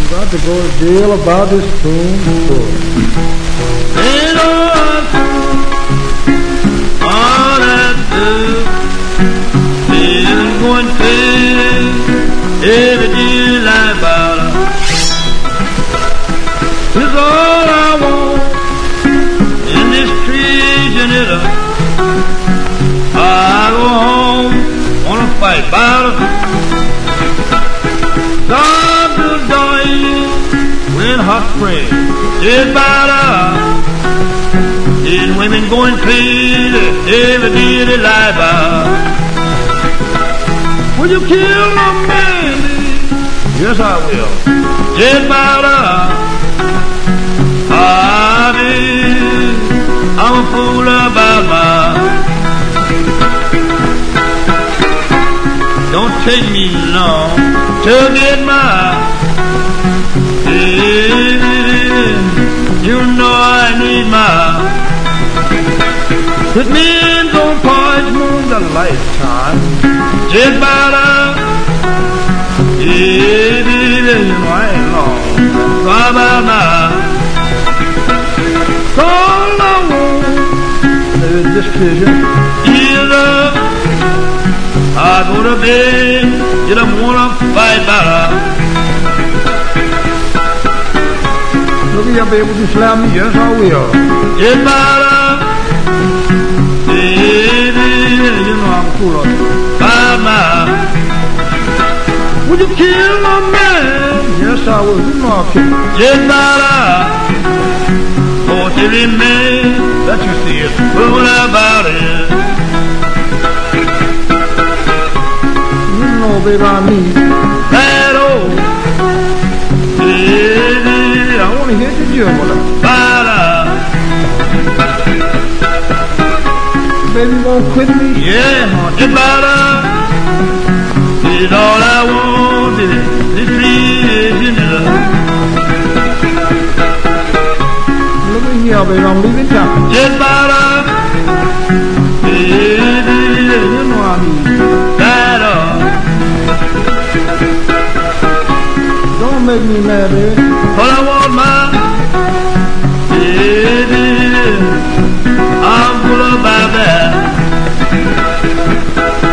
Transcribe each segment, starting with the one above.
got to go to jail about this spoonful. Ain't no all that do is going to pay every day like about is all I want in this creation. I go home, wanna fight battle. God will die when hot spring is battle. These women going crazy every day they lie about. Will you kill my man? Yes, I will. Just battle. I'm a fool about my. Don't take me long to get my. You know I need my. Put me in on Porch Moon the lifetime. Just about you know I ain't long. So about my. All I want is this vision. Either I go to bed, you don't wanna fight better. Look at you, baby, you slam me, yes I will. Get better, baby, you know I'm cool on it. Bye, bye. Would you kill my man? Yes I will, you know I'll kill him. Get better. Oh, to remain that you see it, fool about it. You know, baby, I need that old baby. I want to hear the jumble. Baby, you won't quit me? Yeah, it's better. It's all I want, it's free, yeah, baby, I'm leaving town. Just better, baby, you know I need that Don't make me mad, baby. All I want, my baby, I'm full of that.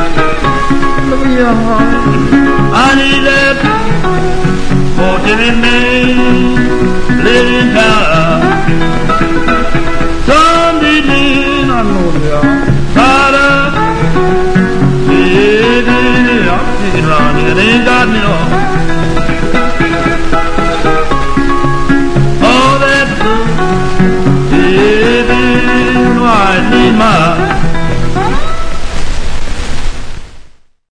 Look at your heart. I need that. Oh, give me